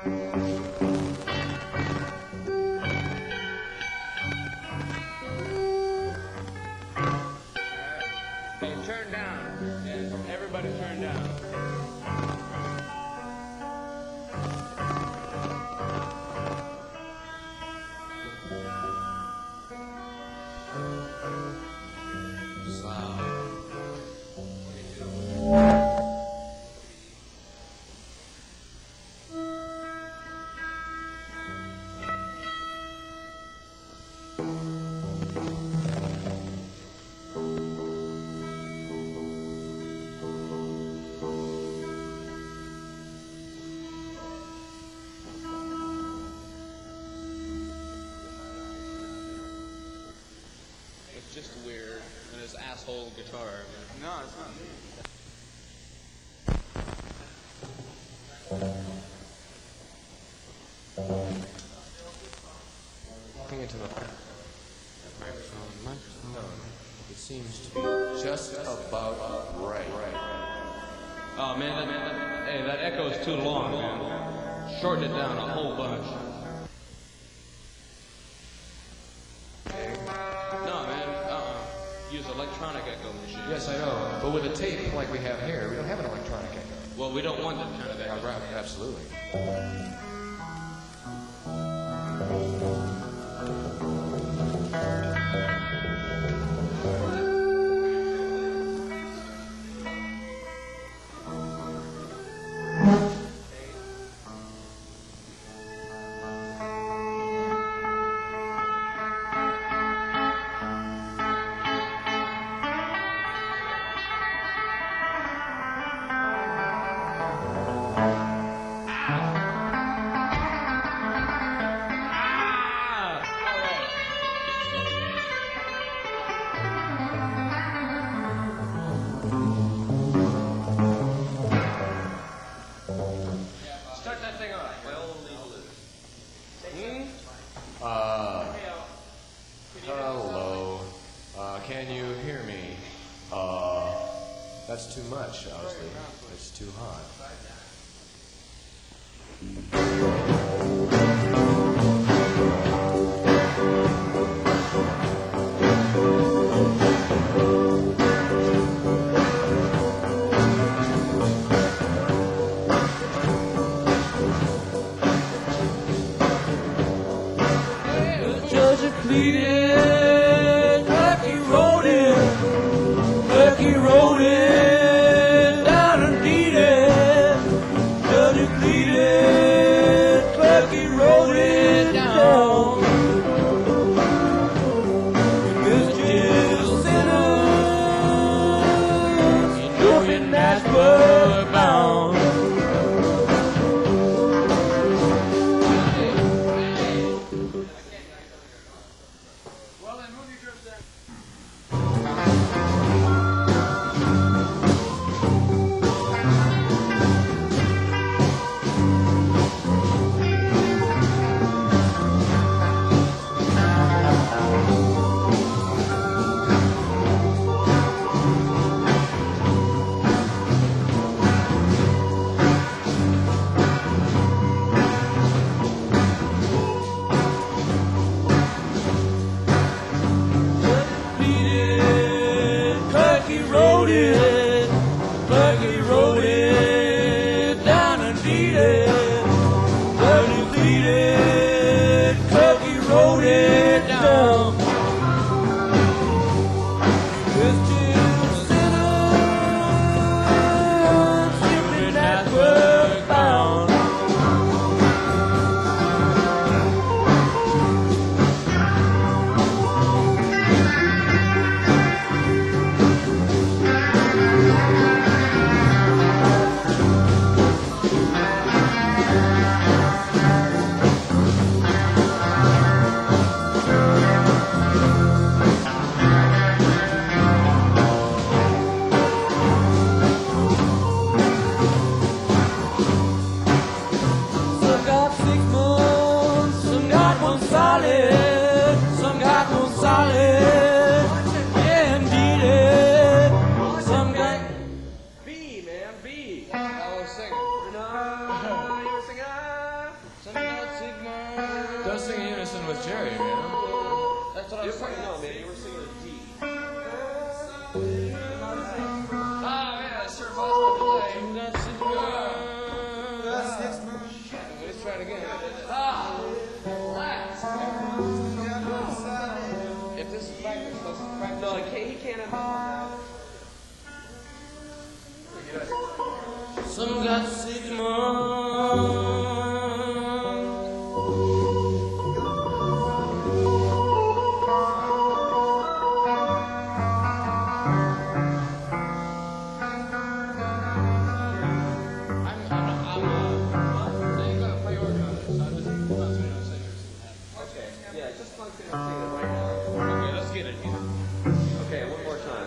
Hey, turn down. Yeah, everybody turn down. It's just weird. And his asshole guitar. No, it's not me. Walking into the microphone. It seems to be just about right. Oh man, hey, that echo's too long, man. Shorten it down a whole bunch. No, man, use electronic echo machine. Yes, I know. But with a tape like we have here, we don't have an electronic echo. Well, we don't want that kind of echo. Right, absolutely. Start that thing off. Hello. Can you hear me? That's too much, obviously. It's too hot. Georgia pleaded, Lucky rode it, down and beat it. Georgia pleaded, Lucky rode it down. Mr. Sinners, you know you're Nashville bound. Lucky rode it, down and beat it. Lucky pleaded, Lucky rode it down. Christian sinners, simply not worth bound. was singing in unison with Jerry, man. That's what I was saying. No, man, you were singing a D. Ah, yeah, it sure was the play. Let's try it again. Relax. If this is practice, let's practice. No, he can't have Some got Sigmund. Yeah, just function and sing it right now. Okay, let's get it. Okay, one more time.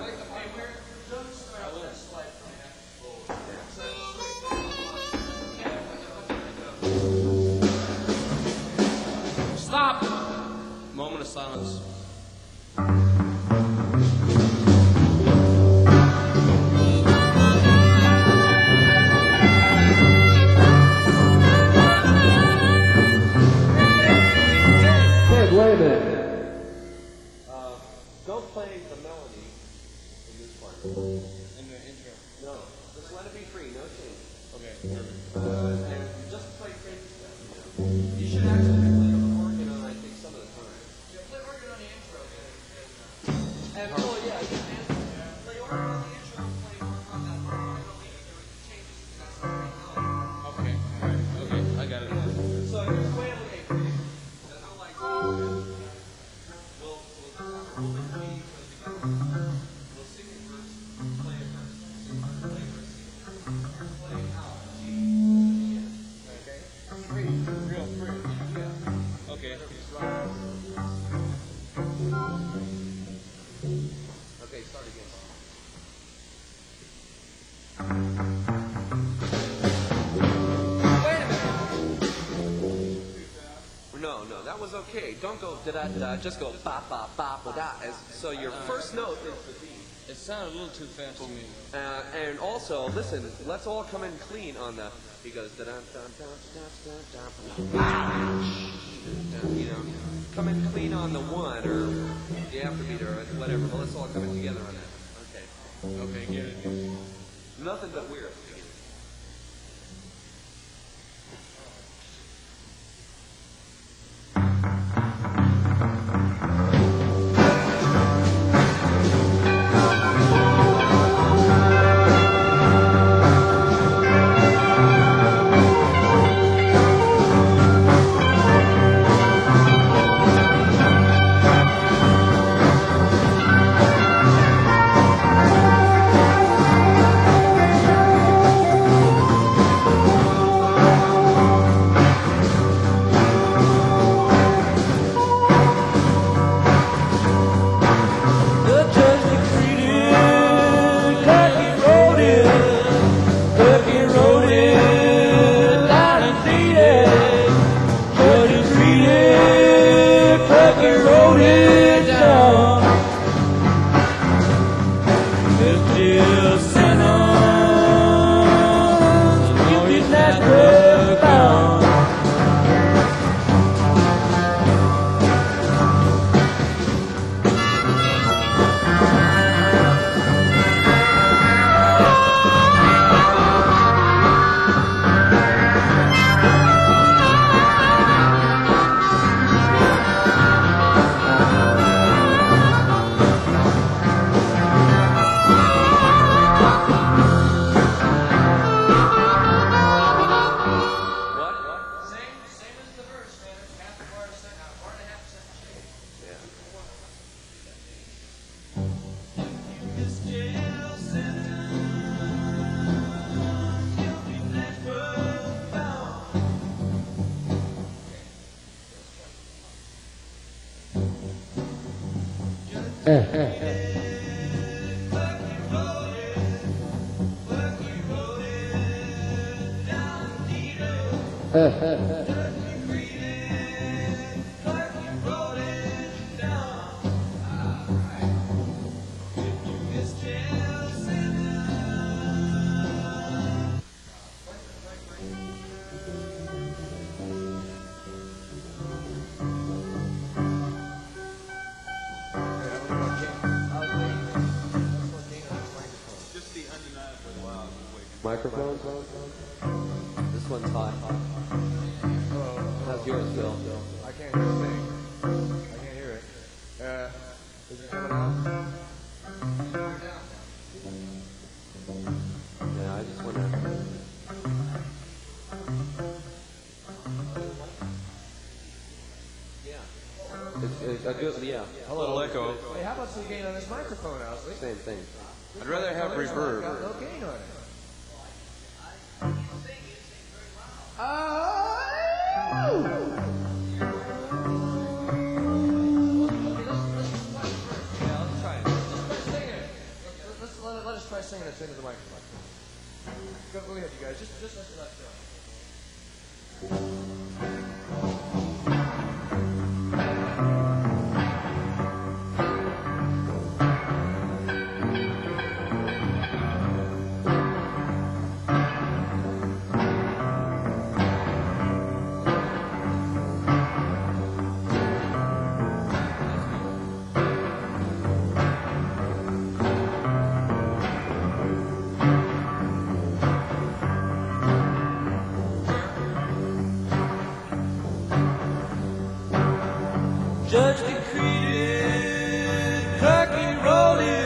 Stop! Moment of silence. Wait a minute. Don't play the melody in this part. In the intro. No, just let it be free, no change. Okay, perfect. And just play crazy stuff. You should actually play organ on, I think, some of the time. Yeah, play organ on the intro. And oh yeah, Play organ on the intro. Play organ on that part. I don't think there was changes to that song. Okay, alright, okay, I got it. so just wait a minute. That's not like we'll sing it first, play it first, play it first, play out. Okay. Free, real free. Yeah. Okay. Okay, start again. Wait a minute. No, that was okay. Don't go da da da. Just go ba ba ba ba da. So your first note is the D. It sounded a little too fast to me. And also, listen. Let's all come in clean on the. He goes da da da da da da. You know, come in clean on the one or the afterbeat or whatever. But let's all come in together on that. Okay. Okay, get it. Nothing but weird. microphones? This one's hot. How's yours, Bill? I can't hear a thing. I can't hear it. Is it coming out? Yeah, I just want to. Yeah. A good, yeah. A little echo. Hey, how about some gain on this microphone, Owsley? Same thing. I'd rather have reverb. Got no gain on it. Let us try singing this into the microphone. Go ahead, you guys. Just listen to that show. Judge decreed it, clerk he wrote it,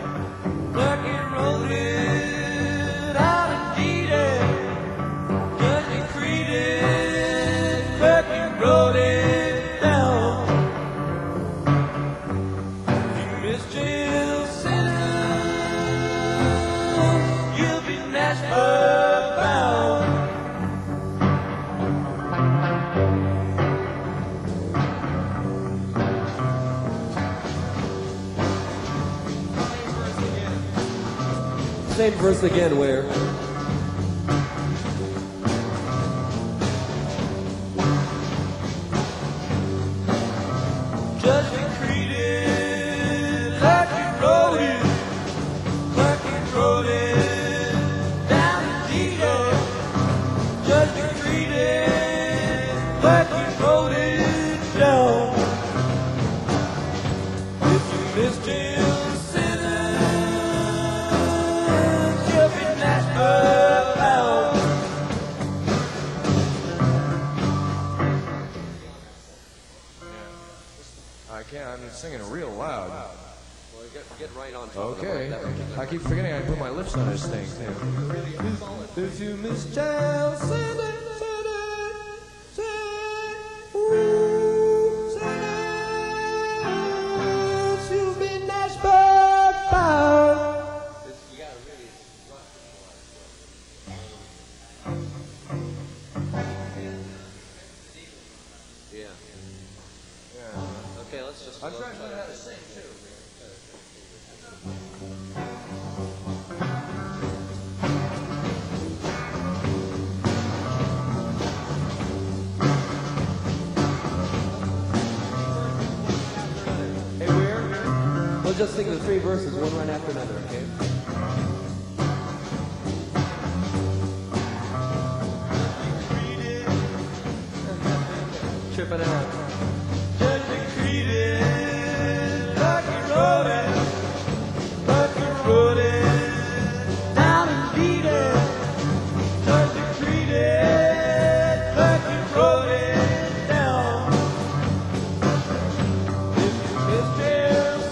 out and deed it. Judge decreed it, clerk he wrote it down. You miss jail sentence, you'll be Nashville bound. Same verse again, where? Judge decreed it, like he wrote it, down in detail. Judge decreed it, like he wrote it down. If you missed him sentence, you'll be Nashville bound. I can't. I'm singing real loud. Well, get right on top Okay. of the mic. I keep forgetting I put my lips on this thing, too. If you miss jail, send it. You'll be Nashville bound. You gotta really Yeah. Okay, let's just. I'm trying to learn how to sing, too. Hey, we'll just sing the three verses, one right after another, okay? Tripping out. Judge decreed it, like he wrote it, down and beat it. Judge decreed it, like he wrote it down. If you missed jail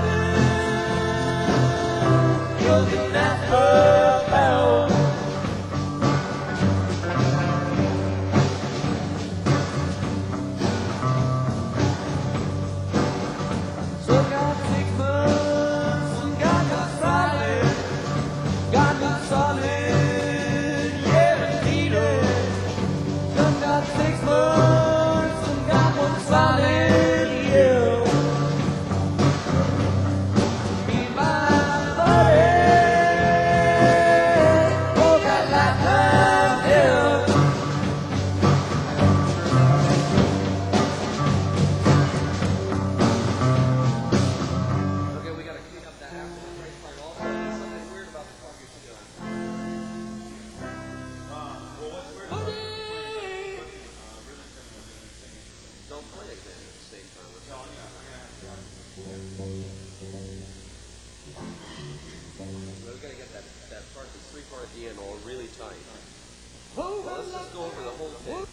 sentence, you'll be Nashville bound. sight. Well, let's just go over the whole thing.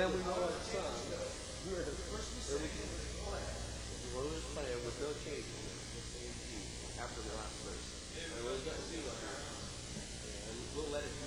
then we wrote our song. We'll just play it with no changes. The same key after the last verse. And we'll just see what happens. And we'll let it do.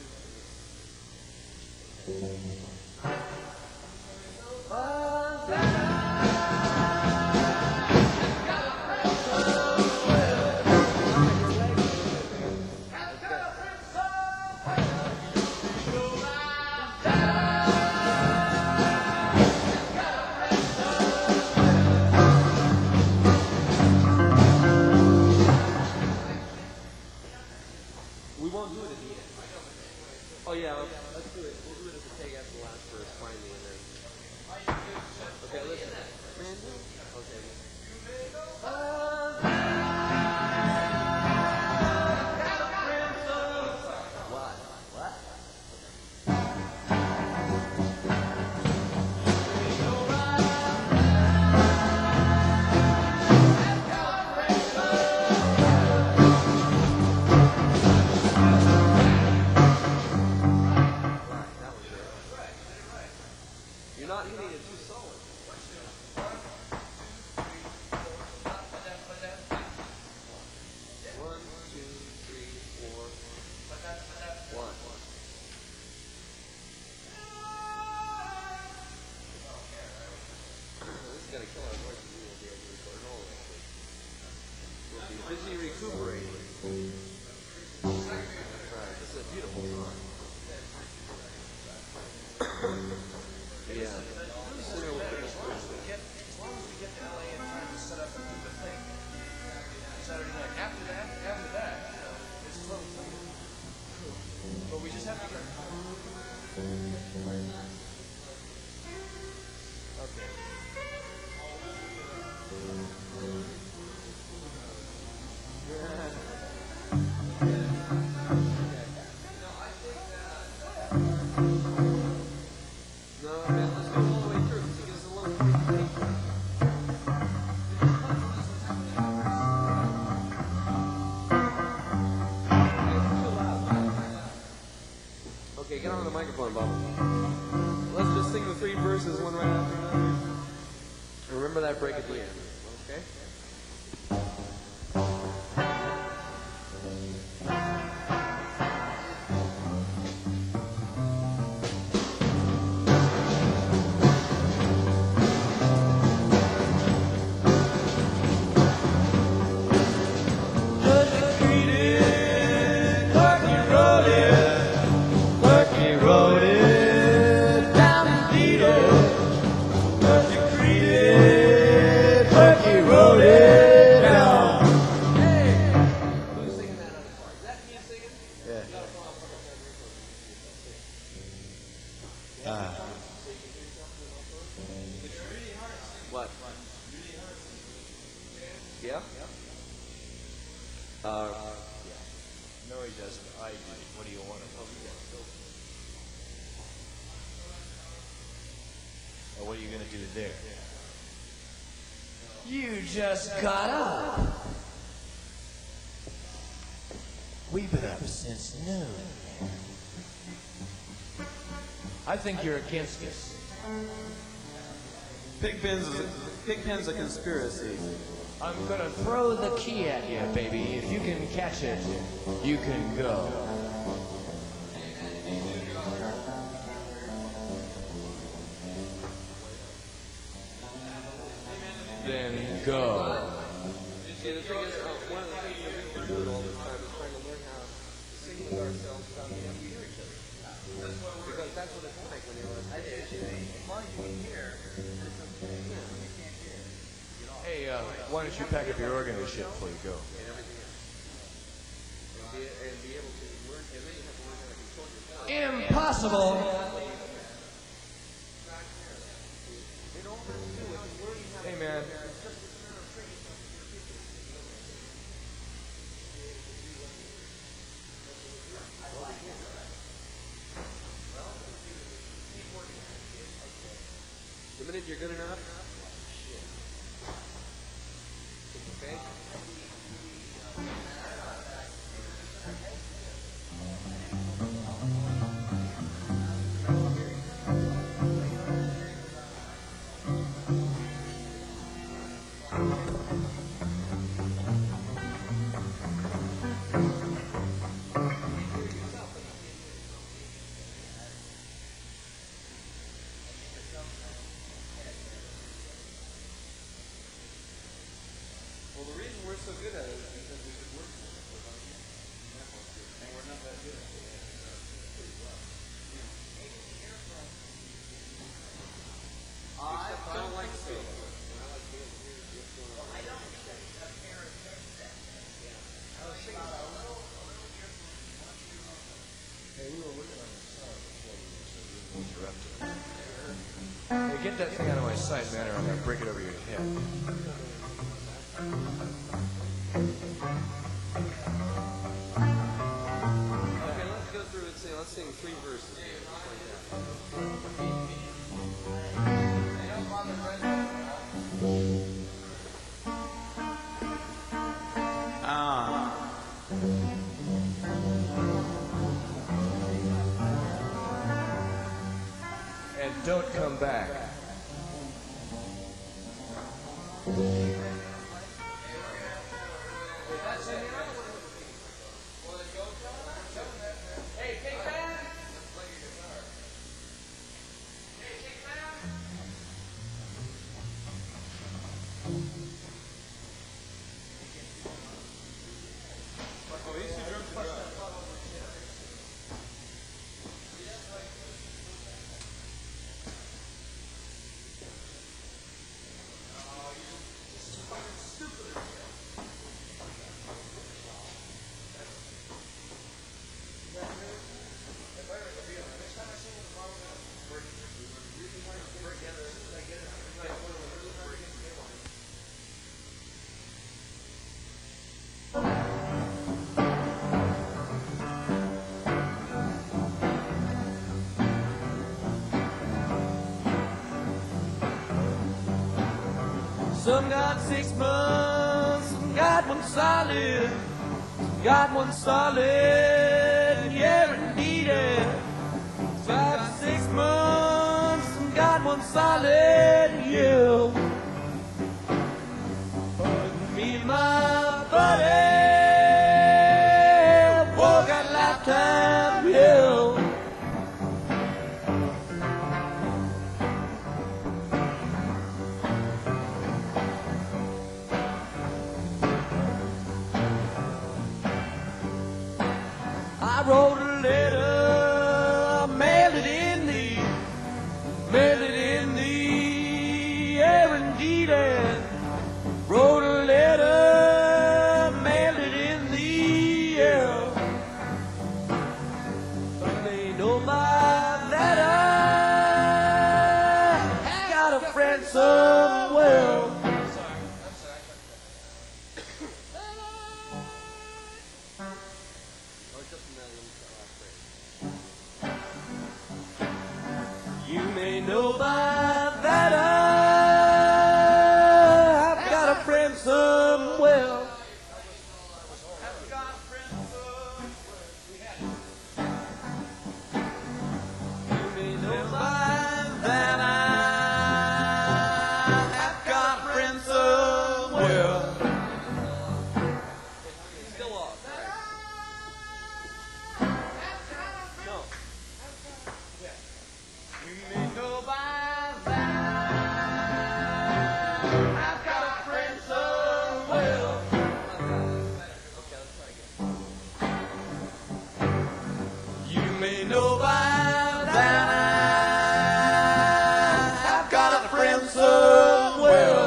We won't do it at the end. Oh yeah, let's do it. We'll do it as a take after the last verse finally, and then. Okay, listen. Okay. What? You're not hitting it too solid. 1, 2, 3, 4. 1. This is gonna kill our voices. We won't be able to record all of it. We'll be busy recuperating. Right. This is a beautiful song. Yeah. As long as we get to LA in time to set up and do the thing. Saturday night. After that, it's totally clear. But we just have to get. Okay. No, man, let's go all the way through because it gives us a little free. Okay, get on the microphone, Bubba. Let's just sing the 3 verses one right after another. Remember that break at the end, okay? What? Yeah? No, he doesn't. I do. What do you want to know? Well, what are you going to do there? You just got up. We've been up since noon. I think you're against us. Pigpen's a conspiracy. I'm gonna throw the key at you, baby. If you can catch it, you can go. Then go. See, the thing is, one of the things that we've been doing all this time is trying to learn how to sing with ourselves without having to hear each other. Because that's what it's like when you're on stage. Hey, why don't you pack up your organ and shit before you go? And everything else. And be able to learn, and then you have to learn how to control yourself. Impossible. Hey, man. The minute you're good enough, okay? Get that thing out of my sight, man, or I'm gonna break it over your head. Okay, let's go through and sing. Let's sing 3 verses here, just like that. And don't come back. Some got 6 months, some got one solid, some got one solid, yeah indeed. 5 to 6 months, some got one solid, yeah. But me and my buddy walk out lifetime, yeah. I wrote a letter, mailed it in the air indeed. Wrote a letter, mailed it in the air. But they know by that I got a friend somewhere. You may know by that I've got a friend somewhere. You may know by that I've got a friend somewhere. Still off. No. You may know by that I've got a friend somewhere. Okay, let's try again. You may know by that I've got a friend somewhere.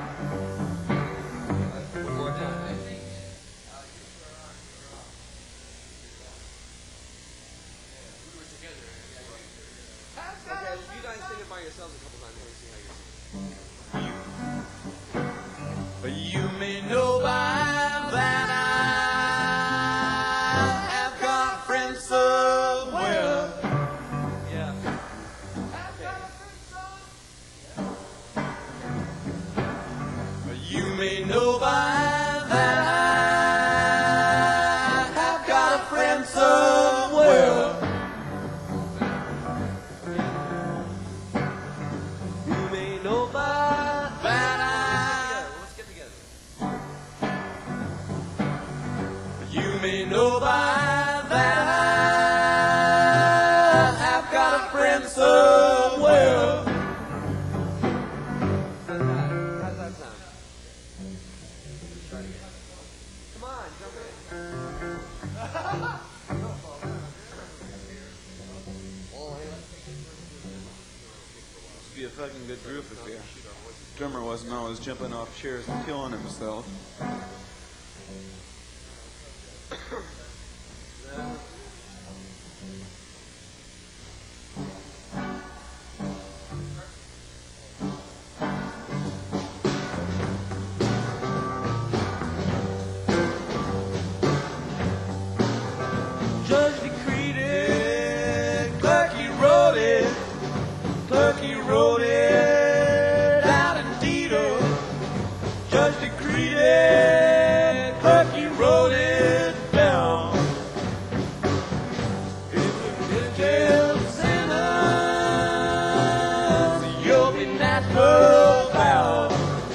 One more time. Okay, you guys sing it by yourselves a couple times. Let me see how you're singing. But you may know by that I've got a friend somewhere. Yeah. But you may know by that I've got a friend somewhere. You may know by that Let's get together. You may know by that I've got a friend somewhere. How's that sound? Let's try it again. Come on, jump in. Must be a fucking good group if the drummer wasn't always jumping off chairs and killing himself. turkey wrote it down. If you kill sinners, you'll be natural bound.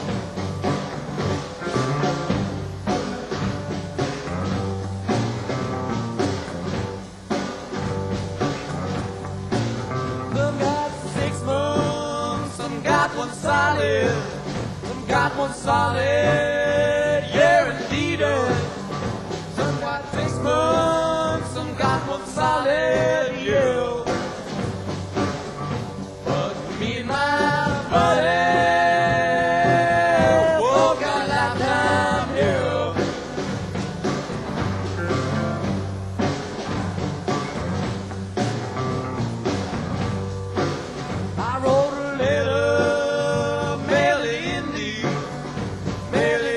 Some got 6 months, some got one solid, some got one solid year indeed. Some got 6 months, some got one solid year. But me and my buddy, oh, got a lifetime here. I wrote a letter, mail it in the mail it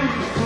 Thank you.